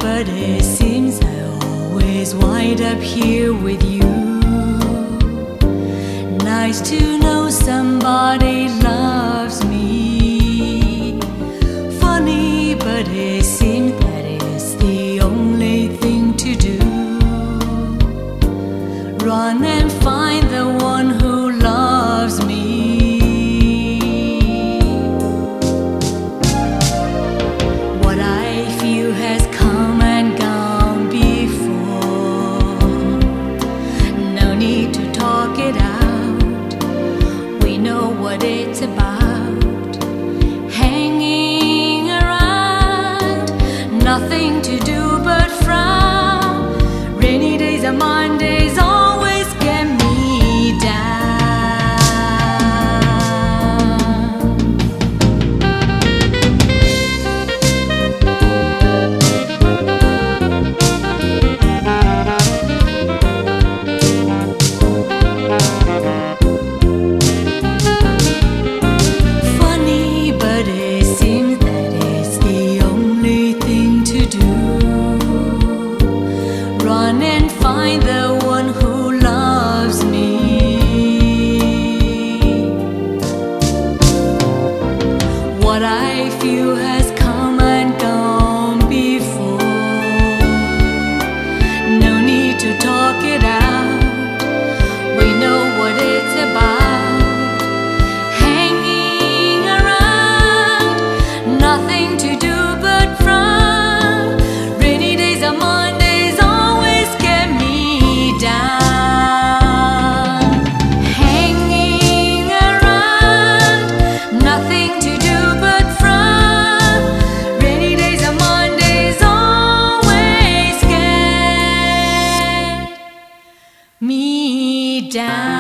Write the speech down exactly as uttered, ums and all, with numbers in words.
but it seems I always wind up here with you. Nice to know somebody loves me. Funny, but it seems that it's the only thing to do. Run and find the one who loves me. What I feel has come and gone before. No need to talk it out. We know what it's about. Hanging around, nothing to do but frown. Rainy days are Mondays, always get me down. Funny, but it seems that it's the only thing to do. Run and find the one who loves me. What I feel has come and gone before. No need to talk it out. We know what it's about. Hanging around, nothing to do but frown. Rainy days are Mondays, always get me down. Hanging around, nothing to do but frown. Rainy days are Mondays, always get me down.